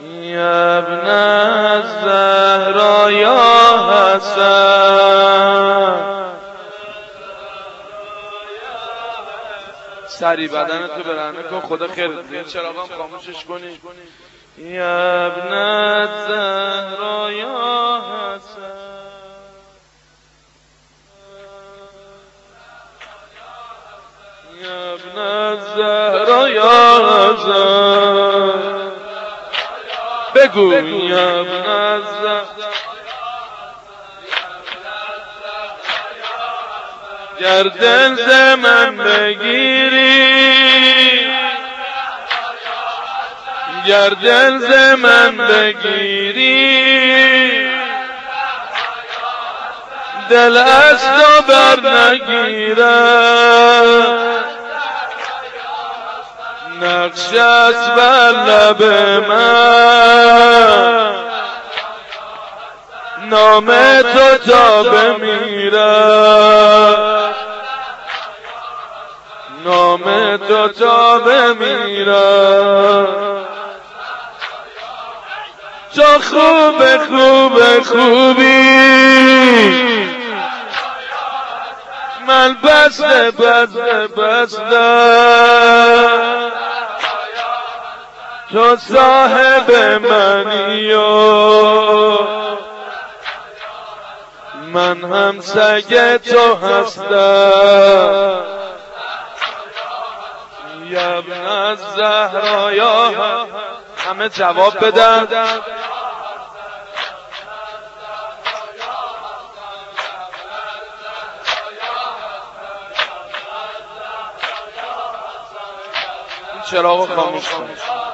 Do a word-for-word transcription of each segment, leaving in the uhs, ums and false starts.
یا ابن الزهرا یا حسن. سری بدن تو برهنه کن، خدا خیرت بده. این چراغم خاموشش کنی. یا ابن الزهرا یا حسن. یا ابن الزهرا یا حسن. بگو یا ابن الزهرا. گر دل ز من بگیری، گر دل ز من بگیری، دل از تو بر نگیرد. نقش است بر لب من، نام تو تا بمیرد، نام تو تا بمیرد. تو خوب خوب خوبی، من بسته بسته بسته. تو صاحب منی و من هم سگ تو هستم. یا ابن الزهرا یا حسن. همه جواب بدن. این چراغو خاموش کن.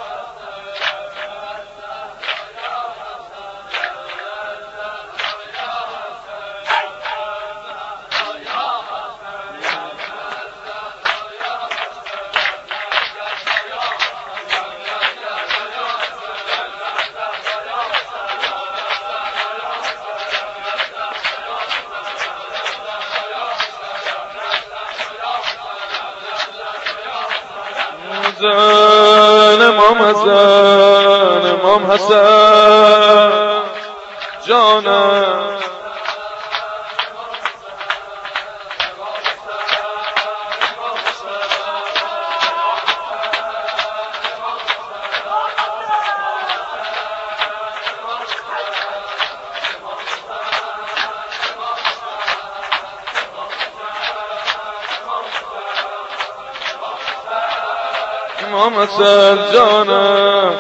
امام حسن امام حسن جانم. امام حسن جانم.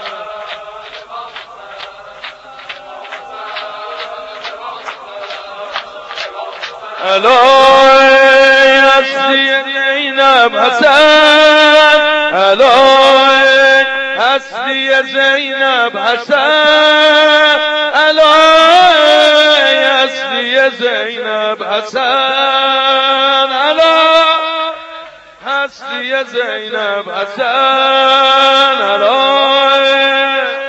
الای هستی زینب حسن، الای هستی زینب حسن، الای هستی زینب حسن، الای هستی زینب حسن، الای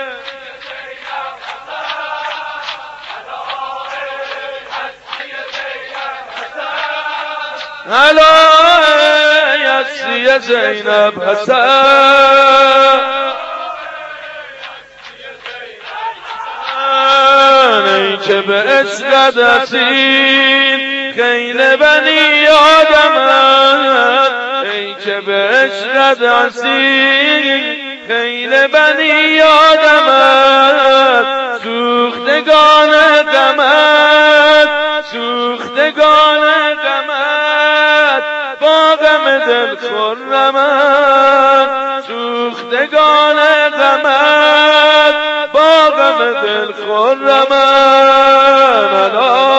الای هستی زینب حسن. ای که به عشقت اسیر خیل بنی آدمت، ای که به عشقت اسیر خیل بنی آدمت. سوختگان غمت، سوختگان غمت، با غم دل خرمت. سوختگان غمت، با غم دل خرمت.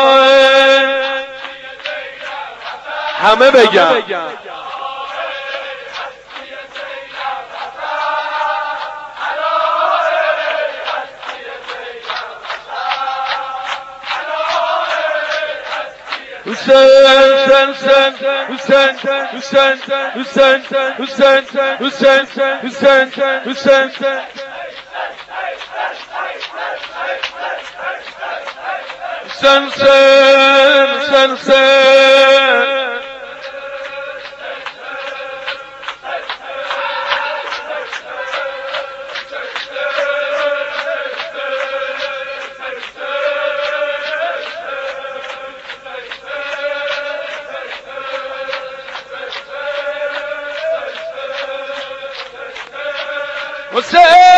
همه بگن Hussein, Hussein, Hussein, Hussein, Hussein, Hussein, Hussein, Hussein, Hussein, Hussein. Sunset, sunset. حسین